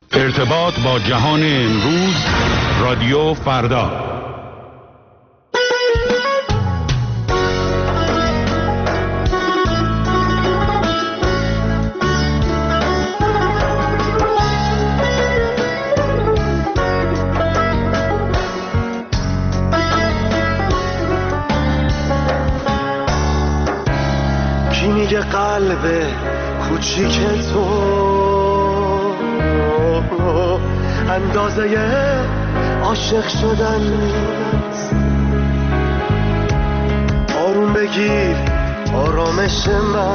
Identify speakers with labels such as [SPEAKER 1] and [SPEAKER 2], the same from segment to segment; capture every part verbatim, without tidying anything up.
[SPEAKER 1] ارتباط با جهان امروز، رادیو فردا.
[SPEAKER 2] کی میگه قلب کوچیک تو اندازه عاشق شدن نیست؟ آروم بگیر آرامش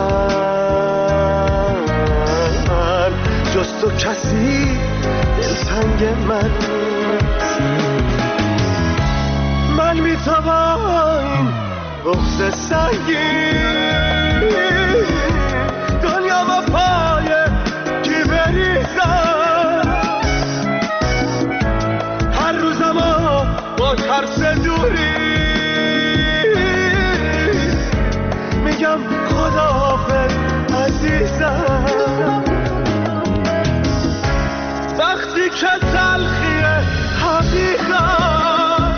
[SPEAKER 2] من، جز تو کسی دلتنگ من نیست. من میتوان این بغض سنگین دنیا با پای کی بریزم، هر روزم با ترس دوری میگم خداحافظ عزیزم. وقتی که تلخی حقیقت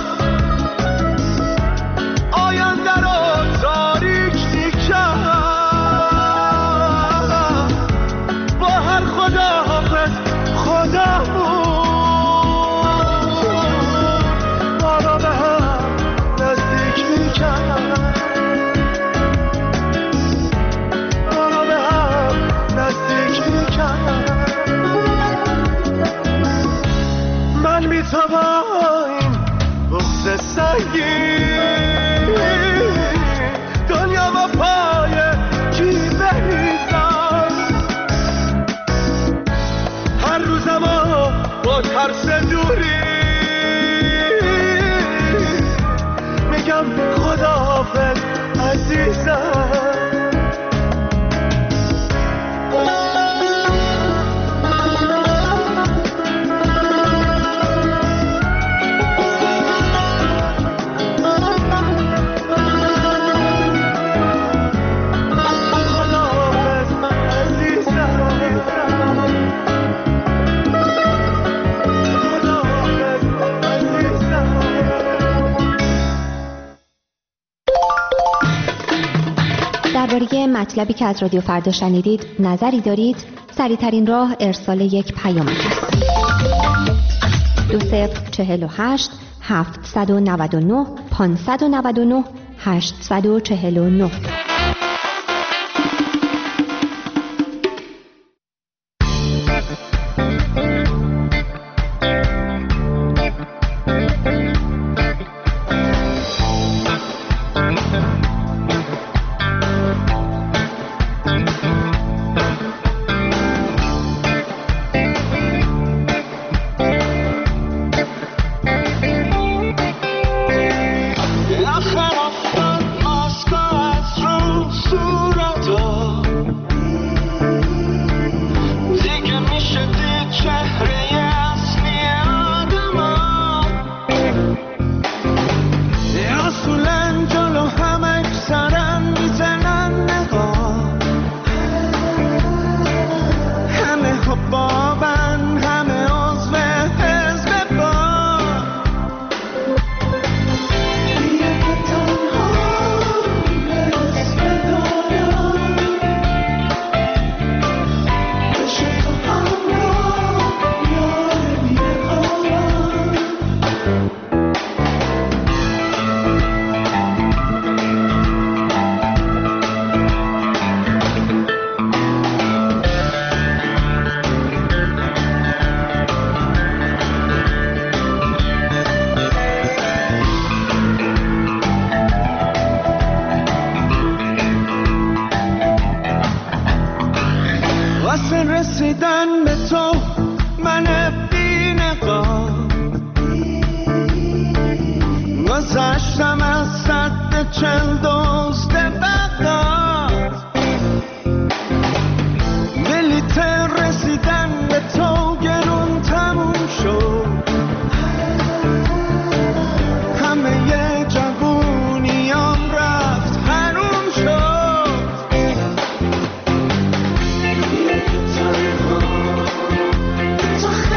[SPEAKER 2] آینده رو تاریک میکرد، با هر خداحافظ خدامون ما را به هم نزدیک میکرد، ما را به هم نزدیک میکرد. من میتوان این بغض سنگین دنیا با پای کی بریزم، هر روزم با ترس دوری میگم خداحافظ عزیزم.
[SPEAKER 3] درباره مطلبی که از رادیو فردا شنیدید نظری دارید؟ سریع‌ترین راه ارسال یک پیام است. دو صفر چهل و هشت هفتصد و نود و نه پانصد و نود و نه هشتصد و چهل و نه.
[SPEAKER 2] رسیدن به تو من بی‌نقاب گذشتم از سد چل دوست بغداد، بلیت رسیدن به تو گرون تموم شد، همه ی جوونیام رفت حروم شد. تو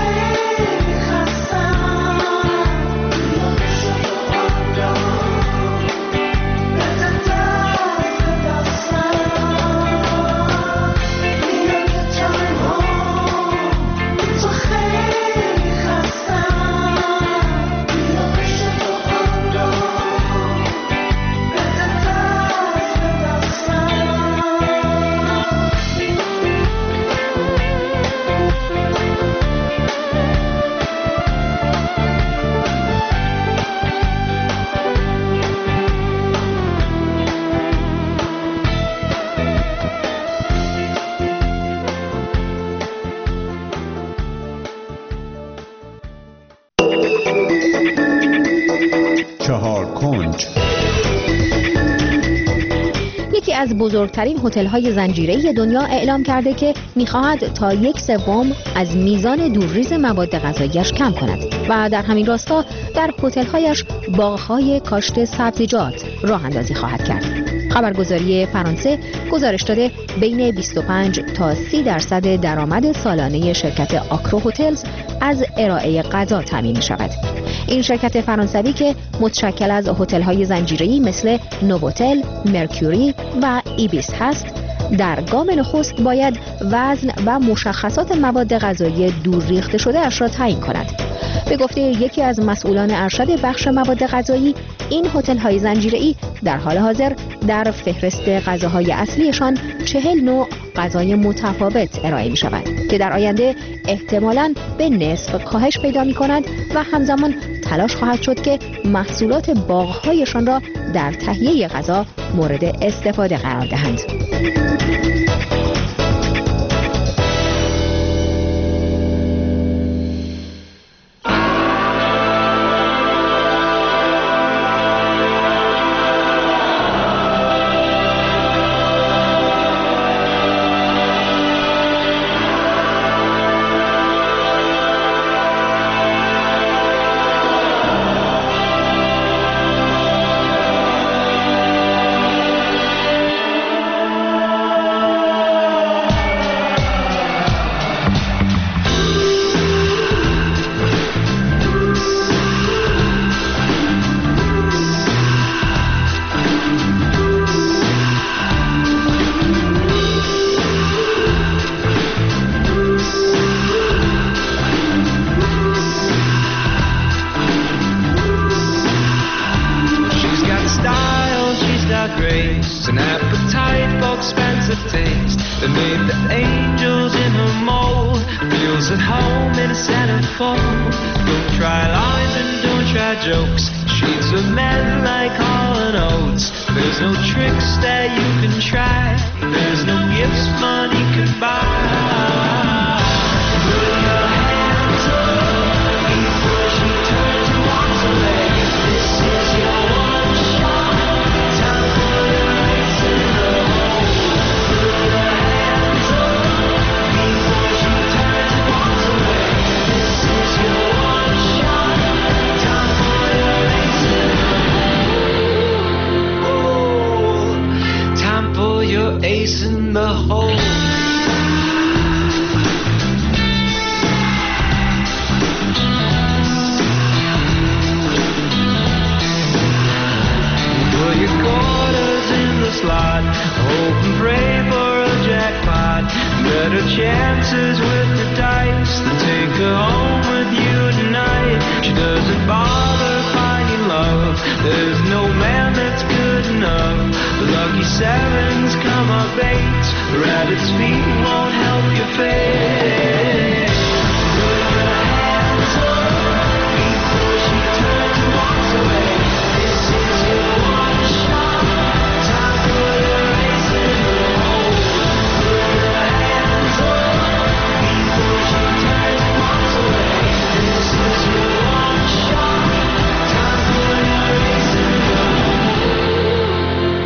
[SPEAKER 1] کنج.
[SPEAKER 3] یکی از بزرگترین هتل‌های زنجیره‌ای دنیا اعلام کرده که می‌خواهد تا یک سوم از میزان دورریز مواد غذایی‌اش کم کند و در همین راستا در هتل‌هایش باغ‌های کاشت سبزیجات راه اندازی خواهد کرد. خبرگزاری فرانسه گزارش داده بین بیست و پنج تا سی درصد درآمد سالانه شرکت آکرو هتلز از ارائه غذا تامین می‌شود. این شرکت فرانسوی که متشکل از هتل‌های زنجیره‌ای مثل نووتل، مرکوری و ایبیس هست، در گام نخست باید وزن و مشخصات مواد غذایی دور ریخته شده اش را تعیین کند. به گفته یکی از مسئولان ارشد بخش مواد غذایی، این هتل‌های زنجیره‌ای در حال حاضر در فهرست غذاهای اصلیشان چهل نوع غذای متفاوت ارائه می شود که در آینده احتمالاً به نصف کاهش پیدا می کند و همزمان تلاش خواهد شد که محصولات باغ‌هایشان را در تهیه غذا مورد استفاده قرار دهند.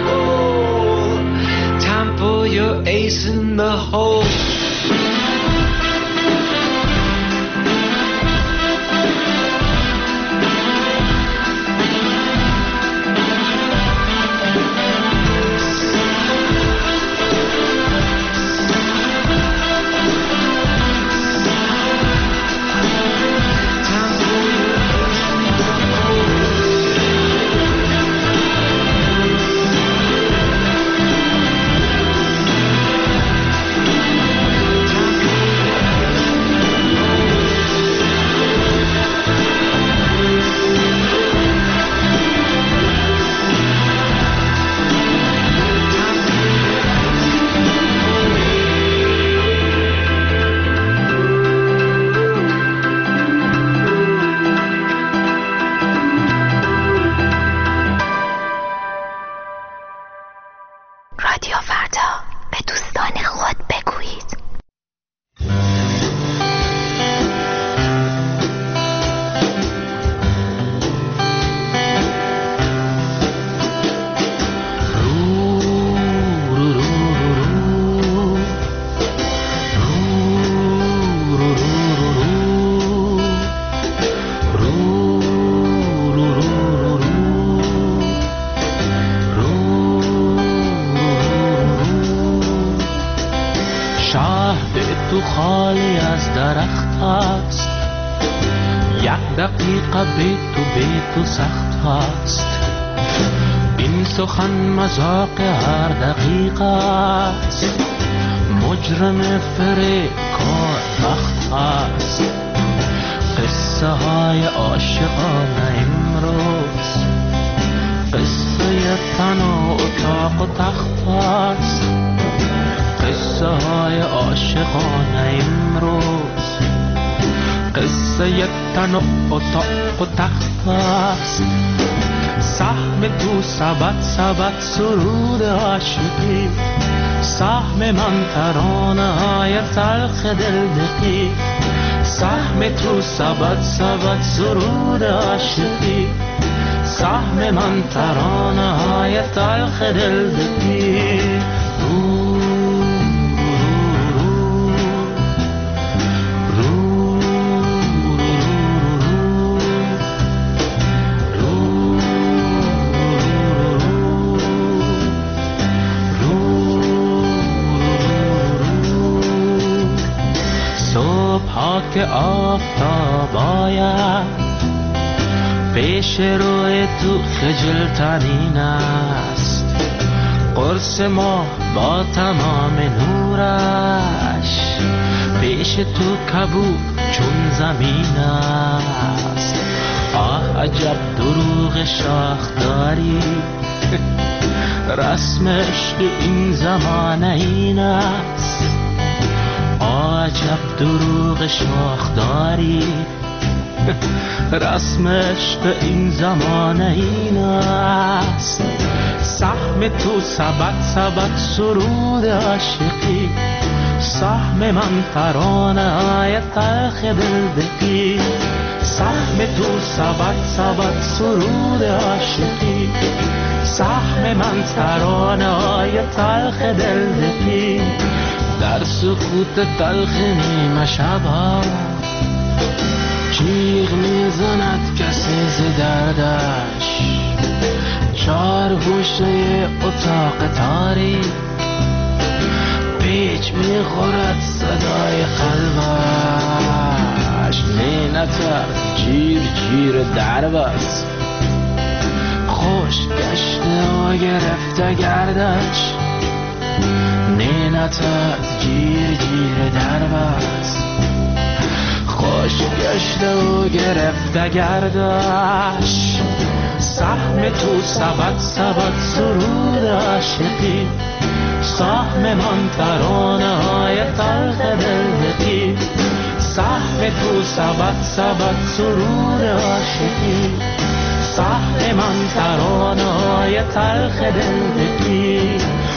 [SPEAKER 2] Ace in the hole.
[SPEAKER 4] گلی از درخت است، یک دقیقه بی تو بی تو سخت است. این سخن مذاق هر دقیقه است، مجرم فریکار بخت است. قصه های عاشقانه امروز قصه تن و اتاق و تخت است. قصه های عاشقانه امروز قصه تن و اتاق و تخت است. سهم تو سبت سبت سرود عاشقی، سهم من ترانه های تلخ دلدقی. سهم تو سبت سبت سرود عاشقی، سهم من ترانه های تلخ دلدقی. که آفتاب آید پیش روی تو خجل ترین است. قرص ما با تمام نورش پیش تو کبود چون زمین است. آه عجب دروغ شاخ داری، رسم عشق این زمانه این است. عجب دروغ شاخ داری، رسم عشق این زمانه این است. سهم تو سبت سبت سرود عاشقی، سهم من ترانه های تلخ دلدقی. سهم تو سبت سبت سرود عاشقی، سهم من ترانه های تلخ دلدقی. در سکوت تلخ نیمه شبها جیغ میزند کسی ز دردش. چار گوشه اتاق تاریک پیچ میخورد صدای قلبش. نینتر جیر جیر درب است، خوش گشته و گرفته گردش. نینتت جیر جیر درب است، خوش گشته و گرفته گردش. سهم تو سبت سبت سرود عاشقی، سهم من ترانه های تلخ دلدقی. سهم تو سبت سبت سرود عاشقی، سهم من ترانه های تلخ دلدقی.